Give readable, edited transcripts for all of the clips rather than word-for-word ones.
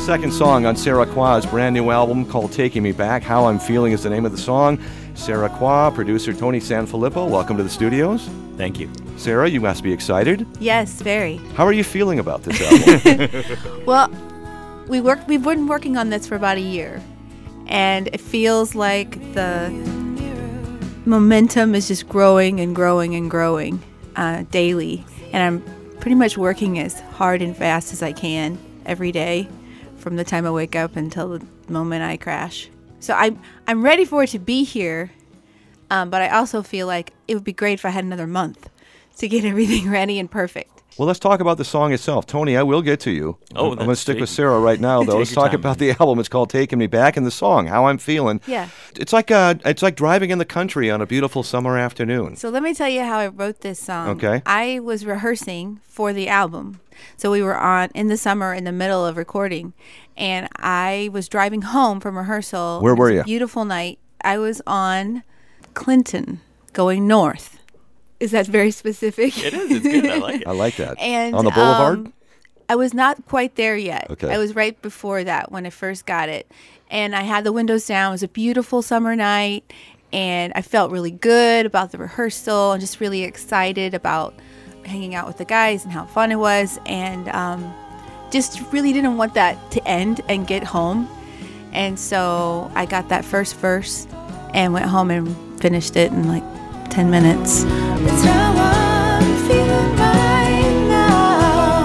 second song on Sarah Qua's brand new album called Taking Me Back. How I'm Feeling is the name of the song. Sarah Qua, producer Tony Sanfilippo, welcome to the studios. Thank you. Sarah, you must be excited. Yes, very. How are you feeling about this album? Well, we've been working on this for about a year, and it feels like the momentum is just growing and growing and growing daily, and I'm pretty much working as hard and fast as I can every day from the time I wake up until the moment I crash. So I'm ready for it to be here, but I also feel like it would be great if I had another month to get everything ready and perfect. Well, let's talk about the song itself. Tony, I will get to you. I'm going to stick with Sarah right now, though. Let's talk about the album. It's called Taking Me Back, and the song, How I'm Feeling. Yeah. It's like driving in the country on a beautiful summer afternoon. So let me tell you how I wrote this song. Okay. I was rehearsing for the album. So we were in the summer in the middle of recording, and I was driving home from rehearsal. Where were you? It was a beautiful night. I was on Clinton going north. Is that very specific? It is. It's good. I like it. I like that. And on the boulevard? I was not quite there yet. Okay. I was right before that when I first got it. And I had the windows down. It was a beautiful summer night. And I felt really good about the rehearsal and just really excited about hanging out with the guys and how fun it was. And just really didn't want that to end and get home. And so I got that first verse and went home and finished it in like 10 minutes. That's how I'm feeling right now.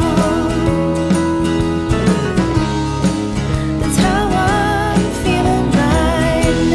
That's how I'm feeling right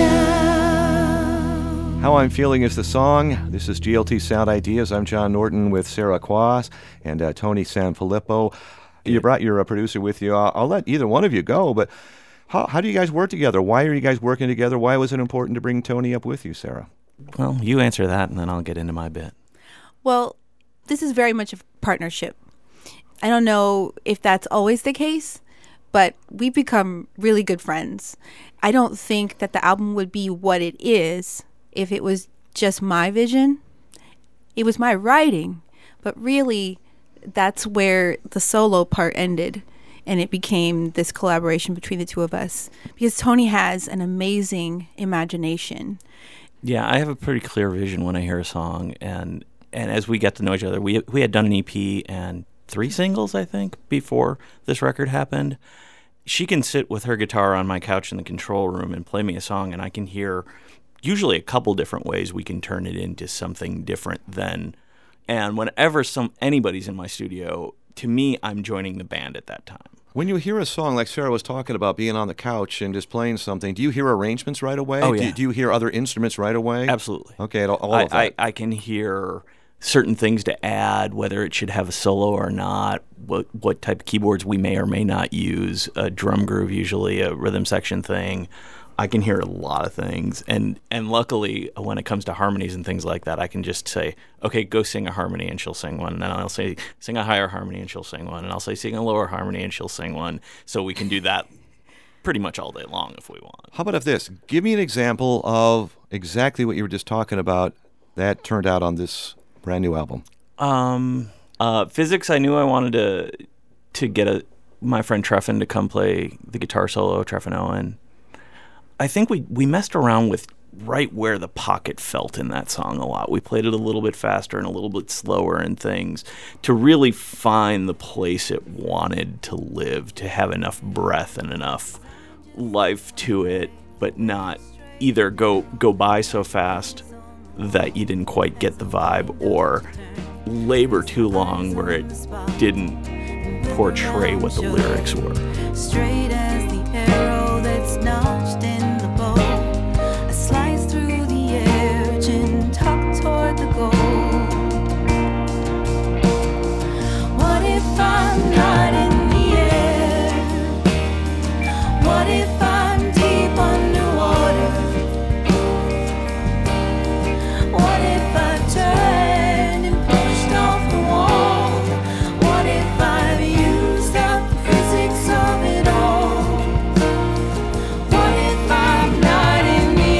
now. How I'm Feeling is the song. This is GLT Sound Ideas. I'm John Norton with Sarah Quas and Tony Sanfilippo. You brought your producer with you. I'll let either one of you go, but how do you guys work together? Why are you guys working together? Why was it important to bring Tony up with you, Sarah? Well, you answer that, and then I'll get into my bit. Well, this is very much a partnership. I don't know if that's always the case, but we've become really good friends. I don't think that the album would be what it is if it was just my vision. It was my writing, but really that's where the solo part ended, and it became this collaboration between the two of us, because Tony has an amazing imagination. Yeah, I have a pretty clear vision when I hear a song, and as we get to know each other, we had done an EP and 3 singles, I think, before this record happened. She can sit with her guitar on my couch in the control room and play me a song, and I can hear usually a couple different ways we can turn it into something different then. And whenever anybody's in my studio, to me, I'm joining the band at that time. When you hear a song like Sarah was talking about, being on the couch and just playing something, do you hear arrangements right away? Oh, yeah. Do you hear other instruments right away? Absolutely. Okay, all of that. I can hear certain things to add, whether it should have a solo or not, what type of keyboards we may or may not use, a drum groove usually, a rhythm section thing. I can hear a lot of things, and luckily, when it comes to harmonies and things like that, I can just say, okay, go sing a harmony, and she'll sing one, and then I'll say, sing a higher harmony, and she'll sing one, and I'll say, sing a lower harmony, and she'll sing one, so we can do that pretty much all day long if we want. How about this? Give me an example of exactly what you were just talking about that turned out on this brand new album. Physics, I knew I wanted to get my friend Treffin to come play the guitar solo, Treffin Owen. I think we messed around with right where the pocket felt in that song a lot. We played it a little bit faster and a little bit slower and things to really find the place it wanted to live, to have enough breath and enough life to it, but not either go by so fast that you didn't quite get the vibe or labor too long where it didn't portray what the lyrics were. Straight as the arrow that's notched in the bow, I slice through the edge and tuck toward the goal. What if I'm not in the air? What if I'm deep underwater? What if I've turned and pushed off the wall? What if I've used up the physics of it all? What if I'm not in the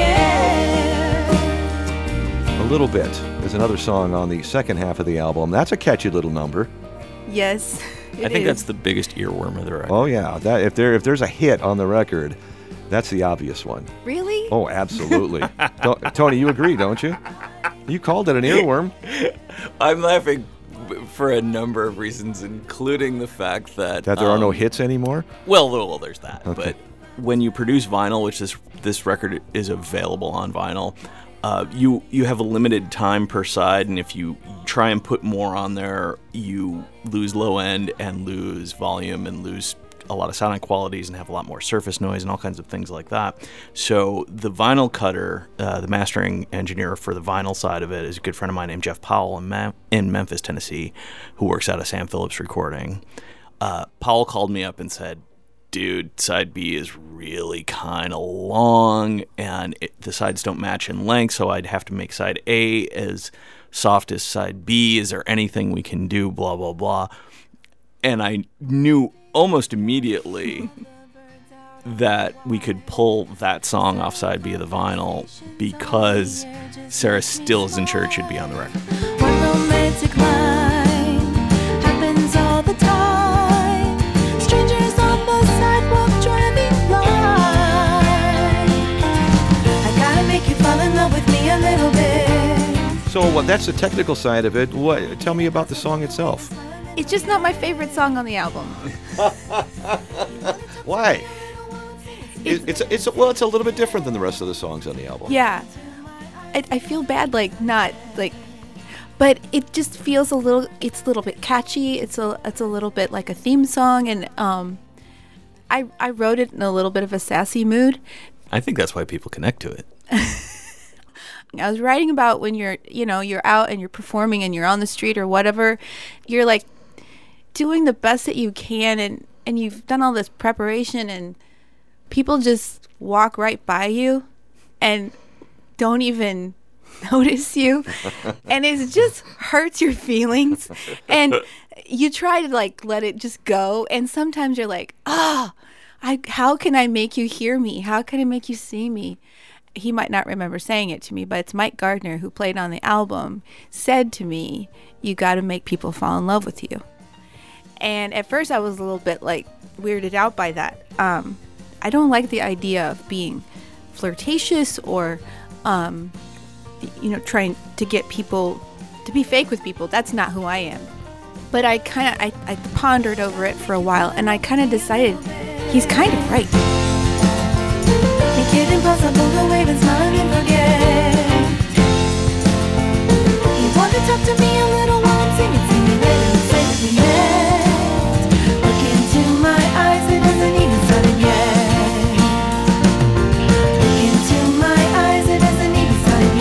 air? A Little Bit is another song on the second half of the album. That's a catchy little number. Yes. I think that's the biggest earworm of the record. Oh yeah, that if there's a hit on the record, that's the obvious one. Really? Oh, absolutely. Tony, you agree, don't you? You called it an earworm. I'm laughing for a number of reasons, including the fact that That there are no hits anymore? Well, there's that. Okay. But when you produce vinyl, which this record is available on vinyl, you have a limited time per side, and if you try and put more on there, you lose low end and lose volume and lose a lot of sound qualities and have a lot more surface noise and all kinds of things like that. So the vinyl cutter, the mastering engineer for the vinyl side of it, is a good friend of mine named Jeff Powell in Memphis, Tennessee, who works out of Sam Phillips Recording. Powell called me up and said, dude, side B is really kind of long, and the sides don't match in length, so I'd have to make side A as soft as side B. Is there anything we can do, blah, blah, blah. And I knew almost immediately that we could pull that song off side B of the vinyl because Sarah still isn't sure it should be on the record. One romantic line happens all the time. Strangers on the sidewalk driving blind. I gotta make you fall in love with me a little bit. So that's the technical side of it. Tell me about the song itself. It's just not my favorite song on the album. Why? It's a little bit different than the rest of the songs on the album. Yeah. I feel bad, but it just feels it's a little bit catchy. It's a little bit like a theme song, and I wrote it in a little bit of a sassy mood. I think that's why people connect to it. I was writing about when you're out and you're performing and you're on the street or whatever, you're like doing the best that you can, and you've done all this preparation, and people just walk right by you and don't even notice you, and it just hurts your feelings, and you try to let it just go, and sometimes you're like, how can I make you hear me? How can I make you see me? He might not remember saying it to me, but it's Mike Gardner, who played on the album, said to me, you got to make people fall in love with you. And at first I was a little bit weirded out by that. I don't like the idea of being flirtatious or, trying to get people to be fake with people. That's not who I am. But I pondered over it for a while, and I kind of decided he's kind of right. Make it impossible to wave and smile and forget. You want to talk to me a little while and sing me later and say that we met. Look into my eyes, it hasn't even started yet. Look into my eyes, it hasn't even started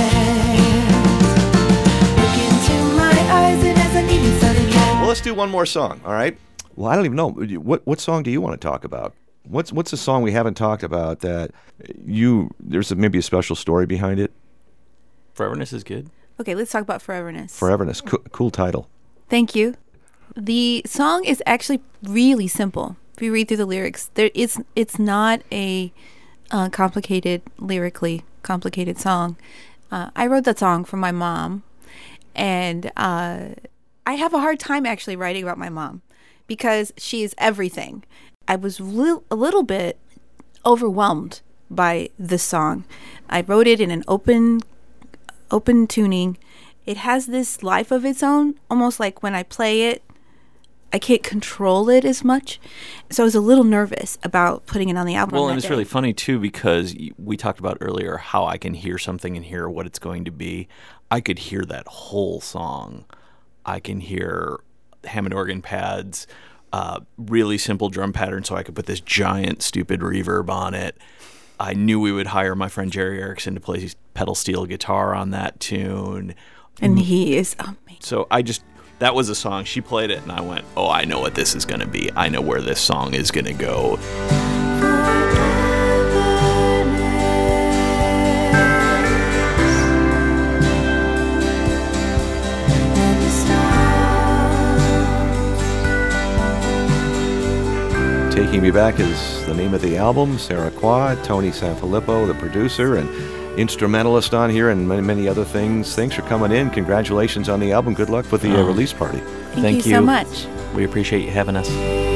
yet. Look into my eyes, it hasn't even started yet. Well, let's do one more song, all right? Well, I don't even know. What song do you want to talk about? What's a song we haven't talked about that there's maybe a special story behind it? Foreverness is good. Okay, let's talk about Foreverness. Foreverness, cool title. Thank you. The song is actually really simple. If you read through the lyrics, it's not a lyrically complicated song. I wrote that song for my mom, and I have a hard time actually writing about my mom because she is everything. I was a little bit overwhelmed by this song. I wrote it in an open tuning. It has this life of its own, almost like when I play it, I can't control it as much. So I was a little nervous about putting it on the album. Well, and it's really funny, too, because we talked about earlier how I can hear something and hear what it's going to be. I could hear that whole song. I can hear Hammond organ pads, really simple drum pattern, so I could put this giant, stupid reverb on it. I knew we would hire my friend Jerry Erickson to play pedal steel guitar on that tune. And he is amazing. So that was a song. She played it, and I went, oh, I know what this is going to be. I know where this song is going to go. Taking Me Back is the name of the album. Sarah Qua, Tony Sanfilippo, the producer, and instrumentalist on here and many, many other things. Thanks for coming in. Congratulations on the album. Good luck with the release party. Thank you so much. We appreciate you having us.